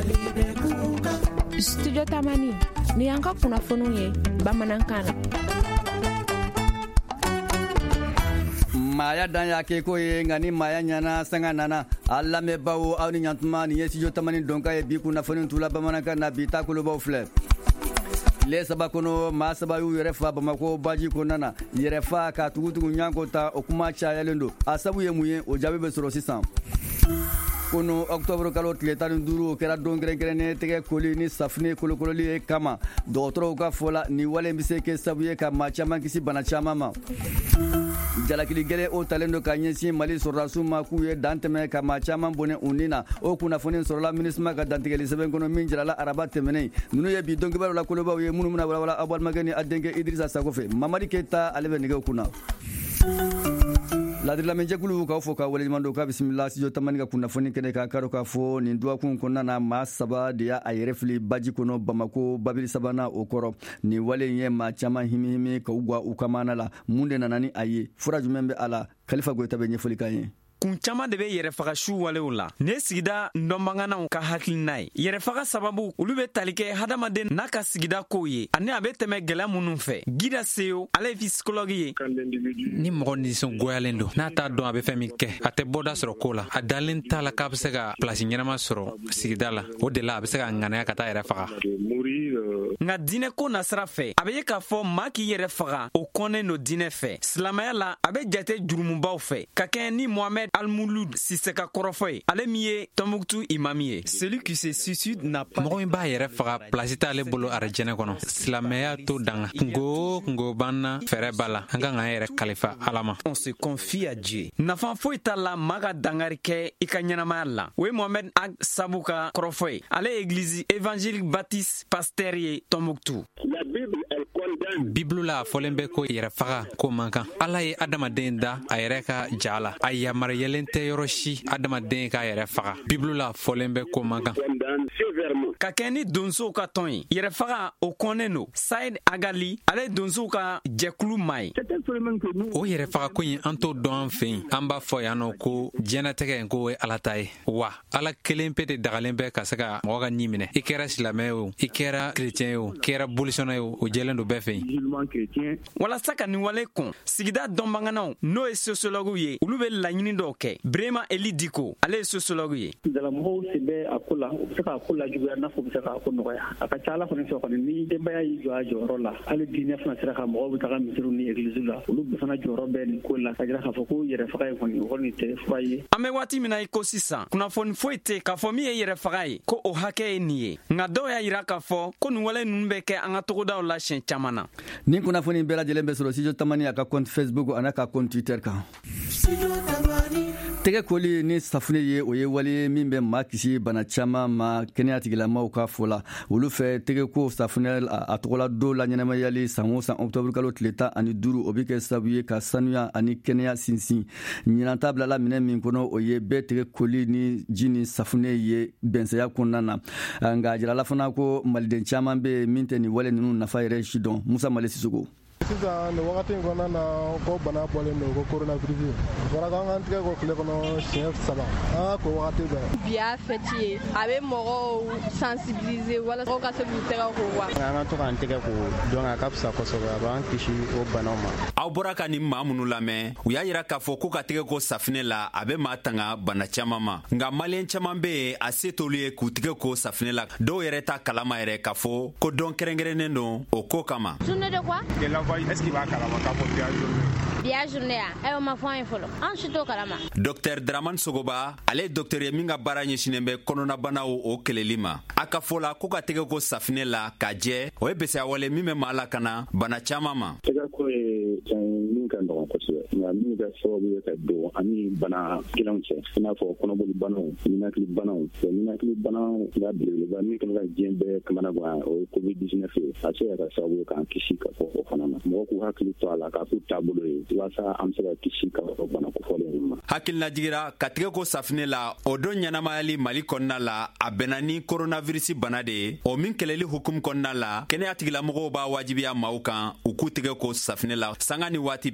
Studio Tamani ni yanka kunnafoniw ye bamanankan na. Maya dan y'a kɛ ko ye nka ni maya ɲana sanga nana a lamɛnbaw aw ni ɲantuma nin ye Studio Tamani donka ye bi kunnafoni tula bamanankan na bi ta kolobaw filɛ. Le saba kɔnɔ maa saba y'u yɛrɛ fa Bamako baji kɔnɔna na yɛrɛ fa ka tugutugu ɲanko ta o kuma cayalen don a sabu ye mun ye o jaabi bɛ sɔrɔ sisan. Kunu Octobre kalo tile 15 kɛra don kɛrɛnkɛrɛnnen tɛgɛ koli ni safunɛ kolokololi ye kama dɔgɔtɔrɔw ka fɔ la ni wale bɛ se kɛ sabu ye ka maa caman kisi bana caman ma. Jalakili gɛlɛ o talen don ka ɲɛsin Mali sɔrɔdasiw ma k'u ye dan tɛmɛ ka maa caman bɔnɛ u ni na o kunnafoni sɔrɔla MINUSMA ka dantigɛli sɛbɛn kɔnɔ min jirala araba tɛmɛnen ninnu ye bi dɔnkibaaw la kolobaw ye minnu bɛna walawala aw balimakɛ ni a denkɛ Idrissa Sako fɛ Mamadi Keyita ale bɛ nɛgɛw kunna. Ladilamɛnjɛkulu k'aw fɔ ka waleɲuman don k'a bisimila Studio Tamani ka kunnafoni kɛnɛ ka karo k'a fɔ nin duwakun kɔnɔna na maa saba de y'a yɛrɛ fili baji kɔnɔ Bamako babili sabanan o kɔrɔ nin wale in ye maa caman himi ka u gwa u ka maana la mun de nana ni a ye fura jumɛn bɛ a la Kalifa Goyita bɛ ɲɛfɔli kan ye. Kun caman de bɛ yɛrɛfaga su walew la ne sigida ndɔnbanganaw ka hakilina ye yɛrɛfaga sababu olu bɛ tali kɛ hadamaden n'a ka sigida kow ye ani a bɛ tɛmɛ gɛlɛya minnu fɛ Gida Seyo ale ye psychologue ye. Ni mɔgɔ nisɔngoyalen don n'a t'a dɔn a bɛ fɛn min kɛ a tɛ bɔda sɔrɔ ko la a dalen t'a la k'a bɛ se ka place ɲɛnama sɔrɔ sigida la o de la a bɛ se ka ŋanaya ka taa yɛrɛ faga. Nka diinɛ ko nasira fɛ a bɛ ye k'a fɔ maa k'i yɛrɛ faga o kɔnnen don diinɛ fɛ silamɛya la a bɛ jate jurumubaw fɛ ka kɛɲɛ ni Mohamed Al-Mouloud Siseka kɔrɔfɔ ye ale min ye Tombouctou imam ye. Celui qui se suicide n'a pas mɔgɔ min b'a yɛrɛ faga place t'ale bolo arajɛnɛ kɔnɔ silamɛya to danga kungo banna fɛrɛ b'a la an kan k'an yɛrɛ kalifa Ala ma. On se confie à Dieu. Nafa foyi t'a la maa ka dangari kɛ i ka ɲɛnamaya la o ye Mohamed Ag Sabu ka kɔrɔfɔ ye ale ye église évangélique baptiste pasteur ye Tombouctou. Bible la fɔlen bɛ ko yɛrɛ faga ko man kan Ala ye adamaden da a yɛrɛ ka ja la a yamaruyalen tɛ yɔrɔ si adamaden k'a yɛrɛ faga Bible la fɔlen bɛ ko man kan ka kɛ ni donsow ka tɔn ye yɛrɛ faga o kɔnnen don Saïd Agali ale donsow ka jɛkulu maa ye. O yɛrɛ faga ko in an t'o dɔn an fɛ yen an b'a fɔ yan nɔ ko diɲɛnatigɛ ko ye Ala ta ye wa Ala kelen pe de dagalen bɛ ka se ka mɔgɔ ka ɲi minɛ i kɛra silamɛ ye o i kɛra chrétien ye o i kɛra bolisɔnna ye o jɛlen don bɛɛ fɛ yen. Walasa ka nin wale kun sigida dɔnbanganaw n'o ye sociologue ye olu bɛ laɲini dɔw kɛ Brema Eli Diko ale ye sociologue ye. Mɔgɔw sen bɛ a ko la u bɛ se k'a ko lajuguya n'a fɔ u bɛ se k'a ko nɔgɔya a ka ca Ala fana fɛ kɔni ni denbaya y'i jɔ a jɔyɔrɔ la hali diinɛ fana sera ka mɔgɔw bɛ taga misiriw ni église la olu bɛɛ fana jɔyɔrɔ bɛ nin ko la ka jira k'a fɔ ko yɛrɛ faga ye kɔni o kɔni tɛ fura ye. An bɛ waati min na i ko sisan kunnafoni foyi tɛ k'a fɔ min ye yɛrɛ faga ye ko o hakɛ ye nin ye nka dɔw y'a jira k'a fɔ ko nin wale ninnu bɛ kɛ an ka togodaw la siɲɛ caman na. Nin kunnafoni bɛɛ lajɛlen bɛ sɔrɔ Studio Tamani a ka compte Facebook ana ka compte Twitter kan. Tɛgɛ koli ni safunɛ ye o ye wale min bɛ maa kisi bana caman ma kɛnɛya tigilamaw ka fɔ la olu fɛ tɛgɛ ko safunɛ a tɔgɔla don la ɲɛnamayali san o san Octobre kalo tile 15 o bɛ kɛ sababu ye ka sanuya ani kɛnɛya sinsin ɲinan ta bilala minɛn min kɔnɔ o ye bɛɛ tɛgɛ koli ni ji ni safunɛ ye bɛnsɛya kɔnɔna na nka jirala fana ko maliden caman bɛ min tɛ nin wale ninnu nafa yɛrɛ si dɔn Musa Male Sisoko. Sisan nin wagati in kɔnɔna na ko bana bɔlen don ko coronavirus fɔra k'an k'an tigɛ ko tile kɔnɔ siɲɛ 3 an ka ko wagati bɛɛ. Bi y'a fɛti ye a bɛ mɔgɔw sensibiliser walasa mɔgɔw ka se k'u tɛgɛ ko wa. An ka to k'an tɛgɛ ko donc a ka fisa kosɛbɛ a b'an kisi o banaw ma. Aw bɔra ka nin maa minnu lamɛn u y'a jira k'a fɔ ko ka tɛgɛ ko safinɛ la a bɛ maa tanga bana caman ma nka maliyɛn caman bɛ yen a se t'olu ye k'u tɛgɛ ko safinɛ la dɔw yɛrɛ ta kalama yɛrɛ k'a fɔ ko dɔn kɛrɛnkɛrɛnnen don o ko kama. Journée de quoi? Est-ce qu'il va kalama k'a fɔ biya journée a ma fɔ an ye fɔlɔ an si t'o kalama. Dr Dramane Sogoba ale ye docteur ye min ka baara ɲɛsinnen bɛ kɔnɔnabanaw o kɛlɛli ma a ka fɔ la ko ka tɛgɛ ko safinɛ la ka jɛ o ye bɛsɛya wale min bɛ maa lakana bana caman ma. Tɛgɛ ko ye fɛn min ka nɔgɔn kosɛbɛ nka min bɛ sababu ye ka don ani bana kelenw cɛ i n'a fɔ kɔnɔboli banaw ninakili banaw ka belebeleba min kan ka diɲɛ bɛɛ kamana gan o ye COVID-19 ye a se ka sababu ye k'an kisi ka fɔ o fana na mɔgɔw k'u hakili to a la k'a k'u taabolo ye walasa an bɛ se ka kisi ka fɔ bana kofɔlen ma. Hakililajigira ka tɛgɛ ko safinɛ la o don ɲɛnamayali Mali kɔnɔna la a bɛnna ni coronavirus bana de ye o min kɛlɛli hukumu kɔnɔna la kɛnɛya tigilamɔgɔw b'a wajibiya maaw kan u k'u tɛgɛ ko safinɛ la sanga ni waati bɛɛ.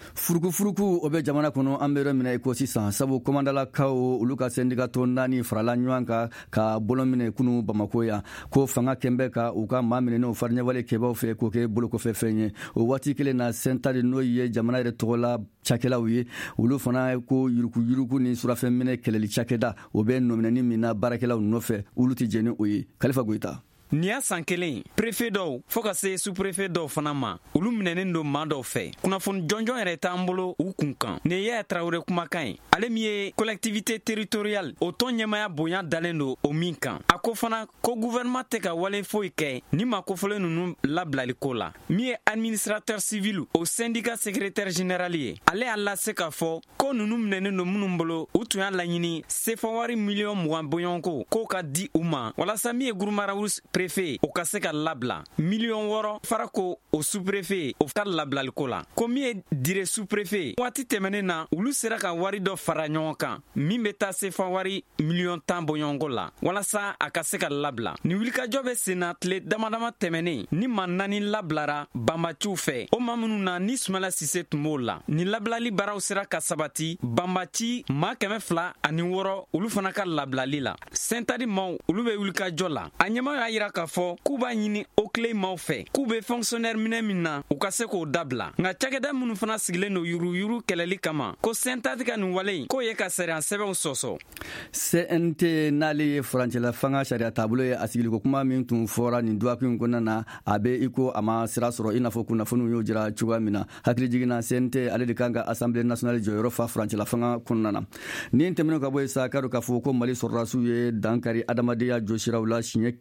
furuku o be jamana kɔnɔ an bɛ yɔrɔ minɛ ko sisan sabu komandalakaw olu ka sendikato 4 farala ɲɔgɔn kan ka bolo minɛ kunu Bamako yan ko fanga kɛnbɛ ka u ka maa minɛnenw fariɲɛwale kɛbaw fɛ k'o kɛ bolokɔfɛ fɛn ye o waati kelen na sentare n'o ye jamana yɛrɛ tɔgɔla cakɛlaw ye olu fana ko yuruku ni surafɛn minɛ kɛlɛli cakɛda o bɛ nɔminɛni min na baarakɛlaw nɔfɛ olu tɛ jɛni o ye Kalifa Goyita. Ni y'a san kelen préfet dɔw fɔɔ ka se sous-préfet dɔw fana ma olu minɛnen don maa dɔw fɛ kunnafoni jɔnjɔn yɛrɛ t'an bolo u kun kan ni Yaya Traoré kumakan ye ale min ye collectivité territoriale o tɔn ɲɛmaya bonya dalen don o min kan a ko fana ko gouvernement tɛ ka wale foyi kɛ ni ma kofɔlen ninnu labilali ko la min ye administrateur civil o syndicat secrétaire général ye ale y'a lase k'a fɔ ko ninnu minɛnen don minnu bolo u tun y'a laɲini CFA wari miliyɔn 20 bɔɲɔgɔnko k'o ka di u ma walasa min ye Gurumarawu préfet o ka se ka labila miliyɔn 6 fara ko o sous-préfet o ka labilaliko la ko min ye dire sous-préfet waati tɛmɛnen na olu sera ka wari dɔ fara ɲɔgɔn kan min bɛ taa CFA wari miliyɔn 10 bɔɲɔgɔnko la walasa a ka se ka labila ni wulikajɔ bɛ sen na tile damadama tɛmɛnen ni maa 4 labilara Banbaciw fɛ o maa minnu na ni Sumala Sise tun b'o la ni labilali baaraw sera ka sabati Banbaci maa 206 olu fana ka labilali la Sentari maaw olu bɛ wulikajɔ la a ɲɛmaa y'a yira k'a fɔ k'u b'a ɲini o clé maaw fɛ k'u bɛ fonctionnaire minɛ min na u ka se k'o dabila nka cakɛda minnu fana sigilen don yuruyuru kɛlɛli kama ko CNTAD ka nin wale in k'o ye ka sariya sɛbɛnw sɔsɔ CNT n'ale ye furancɛla fanga sariya taabolo ye a sigiliko kuma min tun fɔra nin duwaku in kɔnɔna na a bɛ iko a ma sira sɔrɔ i n'a fɔ kunnafoniw y'o jira cogoya min na hakili jiginna CNT ale de kan ka Assemblée nationale jɔyɔrɔ fa furancɛla fanga kɔnɔna na nin tɛmɛnen ka bɔ yen sa k'a dɔn k'a fɔ ko Mali sɔrɔdasiw ye dankari adamadenya jɔsiraw la siɲɛ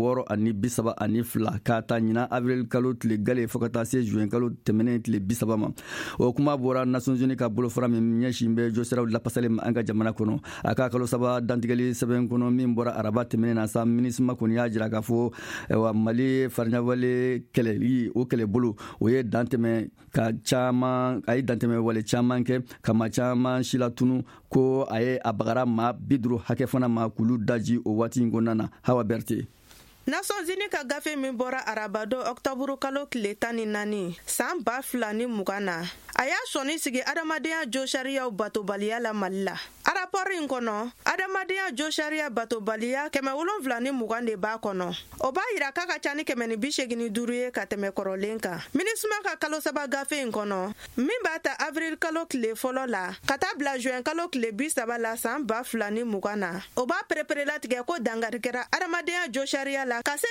632 k'a ta ɲina avril kalo tile gale fɔ ka taa se juin kalo tɛmɛnen tile 30 ma o kuma bɔra Nations Unies ka bolofara min ɲɛsin bɛ jɔsiraw lapasali ma an ka jamana kɔnɔ a ka kalo 3 dantigɛli sɛbɛn kɔnɔ min bɔra araba tɛmɛnen na sa minisma kɔni y'a jira k'a fɔ Mali fariɲɛwale kɛlɛli o kɛlɛbolo o ye dantɛmɛ ka caman a ye dantɛmɛ wale caman kɛ ka maa caman si latunu ko a ye a bagara maa 50 hakɛ fana ma k'olu daji o waati in kɔnɔna na Hawa Berté. Nations Unies ka gafe min bɔra arabado octobre kalo tile 14 san 2020 na a y'a sɔnni sigi adamadenya jo sariyaw batobaliya la Mali la. Rapport in kɔnɔ adamadenya jo sariya batobaliya 720 de b'a kɔnɔ. O b'a yira k'a ka ca ni 185 ye ka tɛmɛ kɔrɔlen kan. MINUSMA ka kalo 3 gafe in kɔnɔ min b'a ta avril kalo tile fɔlɔ la ka taa bila juin kalo tile 30 la san 2020 na. O b'a perepere-latigɛ ko dangari kɛra adamadenya jo sariya la ka se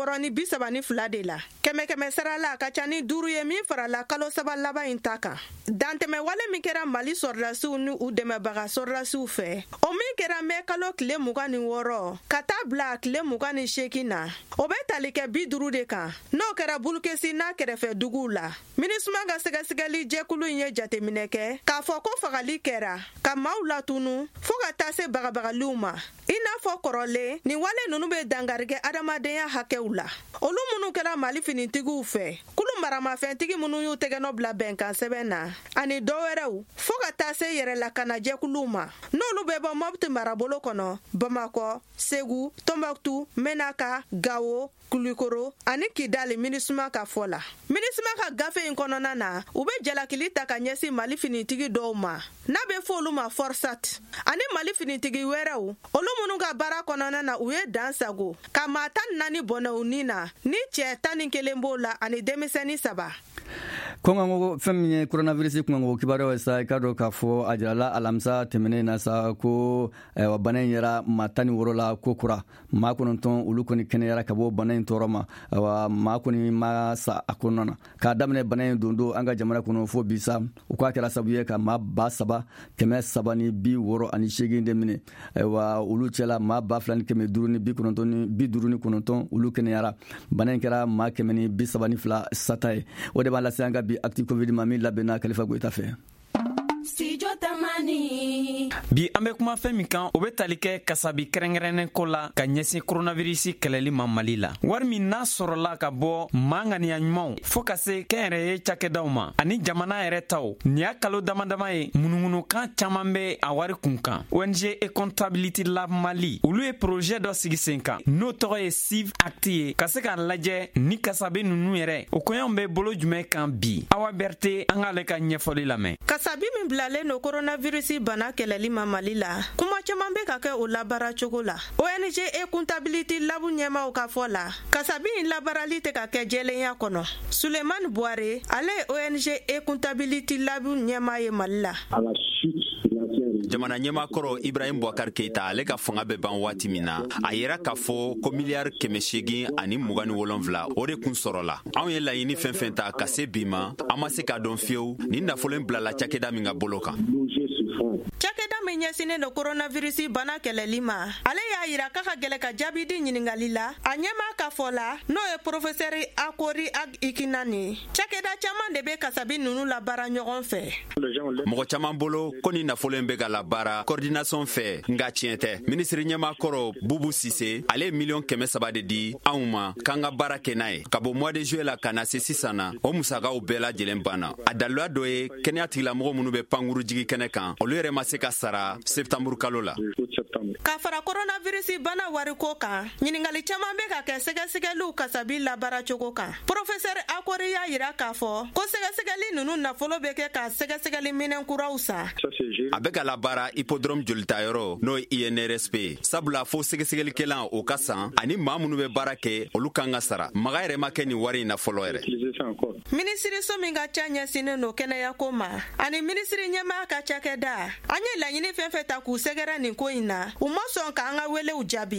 632 de la. 100 sara la ka ca ni 5 ye min farala kalo 3 laban in ta kan. Dantɛmɛ wale min kɛra Mali sɔrɔdasiw ni u dɛmɛbaga sɔrɔdasiw fɛ o min kɛra mɛ kalo tile 26 ka taa bila tile 28 na o bɛ tali kɛ 50 de kan n'o kɛra Bulukesi n'a kɛrɛfɛ duguw la. MINUSMA ka sɛgɛsɛgɛli jɛkulu in ye jateminɛ kɛ k'a fɔ ko fagali kɛra ka maaw latunu fo ka taa se bagabagaliw ma i n'a fɔ kɔrɔlen nin wale ninnu bɛ dangarikɛ adamadenya hakɛw la. Olu minnu kɛra Mali finitigiw fɛ kulu maramafɛntigi minnu y'u tɛgɛnɔ bila bɛnkan sɛbɛn na ani dɔwɛrɛw fo ka taa se yɛrɛ lakana jɛkuluw ma n'olu bɛ bɔ Mopti marabolo kɔnɔ Bamakɔ, Segu, Tombouctou, Menaka, Gao, Kulikoro ani Kidali MINUSMA ka fɔ la. MINUSMA ka gafe in kɔnɔna na u bɛ jalakili ta ka ɲɛsin Mali finitigi dɔw ma n'a bɛ fɔ olu ma Forsat ani Mali finitigi wɛrɛw olu minnu ka baara kɔnɔna na u ye dan sago ka maa 14 bɔnɛ u ni na ni cɛ 11 b'o la ani denmisɛnnin 3. Kɔngɔ fɛn min ye coronavirus kɔngɔ kibaruyaw ye sa i ka dɔn k'a fɔ a jirala alamisa tɛmɛnen na sa ko bana in yɛra maa 16 la ko kura maa 9 olu kɔni kɛnɛyara ka bɔ bana in tɔɔrɔ ma maa kɔni ma sa a kɔnɔna na k'a daminɛ bana in don an ka jamana kɔnɔ fo bi sa u k'a kɛra sabu ye ka maa 3,360 de minɛ olu cɛla maa 2,559 olu kɛnɛyara bana in kɛra maa 132 sata ye o de b'a lase an ka bi actu covid ma min labɛnna Kalifa Goyita fɛ. Studio Tamani bi an bɛ kuma fɛn min kan o bɛ tali kɛ kasabi kɛrɛnkɛrɛnnen ko la ka ɲɛsin koronavirisi kɛlɛli ma Mali la. Wari min n'a sɔrɔla ka bɔ maa ŋaniya ɲumanw fɔɔ ka se kɛnyɛrɛye cakɛdaw ma ani jamana yɛrɛ taw, nin y'a kalo damadama ye munumunukan caaman bɛ a wari kun kan. ONG Accountability Lab Mali olu ye projet dɔ sigi sen kan n'o tɔgɔ ye Civ Act ye ka se k'a lajɛ ni kasabi nunu yɛrɛ o kɔɲɔw bɛ bolo jumɛn kan bi. Awa Berté an k'ale ka ɲɛfɔli lamɛn. Kasabi min bilalen no coronavirus bana kɛlɛli ma Mali la, kuma caman bɛ ka kɛ o labara cogo la. ONG Accountability Lab ɲɛmaw ka fɔ la, kasabi in labarali tɛ ka kɛ jɛlenya kɔnɔ. Suleiman Bouare ale ye ONG Accountability Lab ɲɛma ye Mali la. Jamana ɲɛmakɔrɔ Ibrahim Bouakar Keita ale ka fanga bɛ ban waati min na a yera k'a fɔ ko miliyari 827 o de kun sɔrɔla. Anw ye laɲini fɛn fɛn ta ka se bi ma an ma se k'a dɔn fiyewu ni nafolo bilala cakɛda min ka bolo kan. Cakɛda min ɲɛsinnen do coronavirus bana kɛlɛli ma ale y'a yira k'a ka gɛlɛ ka jaabi di ɲiningali la a ɲɛma ka fɔ la n'o ye professeur Akori Ag Ikinani. Cakɛda caman de bɛ kasabi nunu la baara ɲɔgɔn fɛ. Mɔgɔ caman bolo ko ni nafolo in bɛ ka la baara coordination fɛ nka tiɲɛ tɛ. Ministre ɲɛmakɔrɔ Bubu Sise ale ye $300,000 de di anw ma k'an ka baara kɛ n'a ye. Ka bɔ mois de juillet la ka na se sisan na o musakaw bɛɛ lajɛlen banna. A dalila dɔ ye kɛnɛya tigilamɔgɔ minnu bɛ pankuru jigi kɛnɛ kan olu yɛrɛ ma se ka sara septembre kalo la. Ka fara coronavirus bana wariko kan ɲiningali caman bɛ ka kɛ sɛgɛsɛgɛliw kasabi labara cogo kan. Professeur Akori y'a yira k'a fɔ ko sɛgɛsɛgɛli nunu nafolo bɛ kɛ ka sɛgɛsɛgɛli minɛn kuraw san. A bɛ ka labaara hippodrome jolitayɔrɔ n'o ye INRSP sabula fo sɛgɛsɛgɛlikɛlan o ka san ani maa minnu bɛ baara kɛ olu kan ka sara. Maga yɛrɛ ma kɛ nin wari in na fɔlɔ yɛrɛ. Minisiriso min ka ca ɲɛsinnen no kɛnɛyako ma ani minisiri ɲɛmaa ka cakɛda an ye laɲini fɛn fɛn ta k'u sɛgɛrɛ nin ko in na u ma sɔn k'an ka welew jaabi.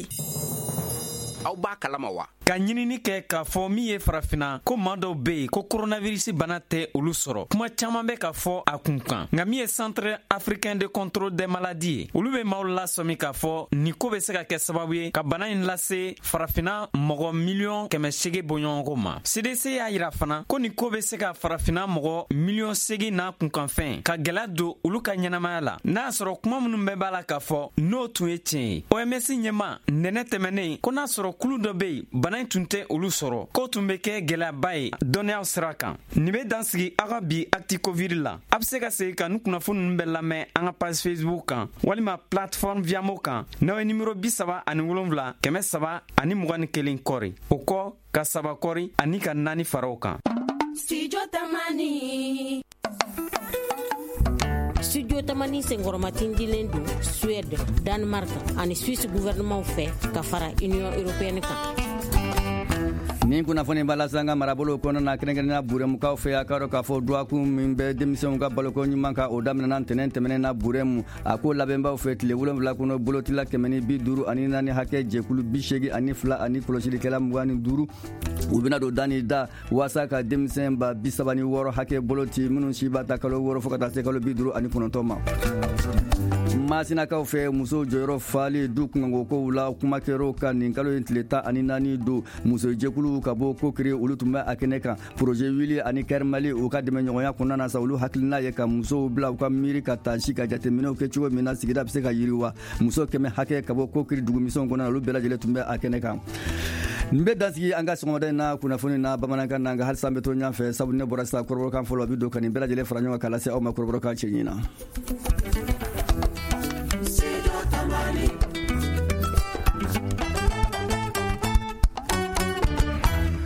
Aw b'a kalama wa? Ka ɲinini kɛ k'a fɔ min ye farafina ko maa dɔw be yen ko coronavirus bana tɛ olu sɔrɔ. Kuma caman bɛ ka fɔ a kun kan. Nka min ye Centre Africain de Contrôle des Maladies ye olu bɛ maaw lasɔmi k'a fɔ nin ko bɛ se ka kɛ sababu ye ka bana in lase farafina mɔgɔ 800,000 bɔɲɔgɔnko ma. CDC y'a yira fana ko nin ko bɛ se ka farafina mɔgɔ 800,000 n'a kunkanfɛn ka gɛlɛya don olu ka ɲɛnamaya la. N'a y'a sɔrɔ kuma minnu bɛɛ b'a la k'a fɔ n'o tun ye tiɲɛ ye. OMS ɲɛma nɛnɛ tɛmɛnen ko n'a sɔrɔ kulu dɔ bɛ yen bana in tun tɛ olu sɔrɔ ko tun bɛ kɛ gɛlɛyaba ye dɔnniyaw sira kan. Nin bɛ dansigi aw ka bi Actu Covid la. A bɛ se ka segin ka nin kunnafoni ninnu bɛɛ lamɛn an ka page Facebook kan walima plateforme Viamo kan n'aw ye numéro 37 321 21 kɔri o kɔ ka 3 kɔri ani ka 4 fara o kan. Studio Tamani senkɔrɔmatin dilen don Suède, Danemark ani Suisse gouvernement fɛ ka fara Union Européenne kan. Nin kunnafoni b'a la sanga marabolo kɔnɔna kɛrɛnkɛrɛnnenya Burɛmukaw fɛ a ka dɔn k'a fɔ duwaku min bɛ denmisɛnw ka baloko ɲuman kan o daminɛna ntɛnɛn tɛmɛnen na Burɛmu a ko labɛnbaw fɛ tile 7 kɔnɔ bolotila 154 hakɛ jɛkulu 82 ani kɔlɔsilikɛla 25 u bɛna don da ni da waasa ka denmisɛn ba 36 hakɛ boloti minnu si b'a ta kalo 6 fɔ ka taa se kalo 59 ma. Masinakaw fɛ muso jɔyɔrɔ fali du kunkankokow la kuma kɛr'o kan nin kalo in tile 14 don muso jɛkulu ka bɔ kokiri olu tun bɛ a kɛnɛ kan projet wili ani kɛrimali u ka dɛmɛɲɔgɔnya kɔnɔna na sa olu hakilina ye ka musow bila u ka miiri ka taasi ka jateminɛw kɛ cogo min na sigida bɛ se ka yiriwa muso 100 hakɛ ka bɔ kokiri dugumisɛnw kɔnɔna na olu bɛɛ lajɛlen tun bɛ a kɛnɛ kan. N bɛ dansigi an ka sɔgɔmada in na kunnafoni na bamanankan na nka halisa an bɛ to ɲɔgɔn fɛ sabu ne bɔra sisan kɔrɔbɔrɔkan fɔlɔ a bɛ don ka nin bɛɛ lajɛlen fara ɲɔgɔn kan k'a lase aw ma kɔrɔbɔrɔkan cɛ ɲina.